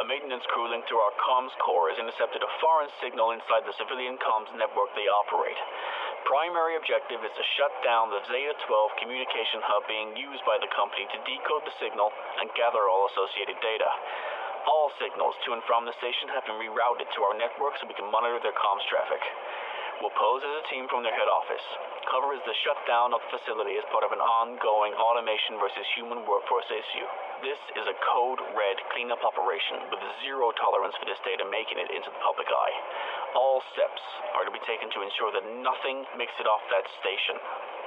A maintenance crew linked to our comms core has intercepted a foreign signal inside the civilian comms network they operate. Primary objective is to shut down the Zeta-12 communication hub being used by the company to decode the signal and gather all associated data. All signals to and from the station have been rerouted to our network so we can monitor their comms traffic. We'll pose as a team from their head office. Cover is the shutdown of the facility as part of an ongoing automation versus human workforce issue. This is a code red cleanup operation with zero tolerance for this data making it into the public eye. All steps are to be taken to ensure that nothing makes it off that station.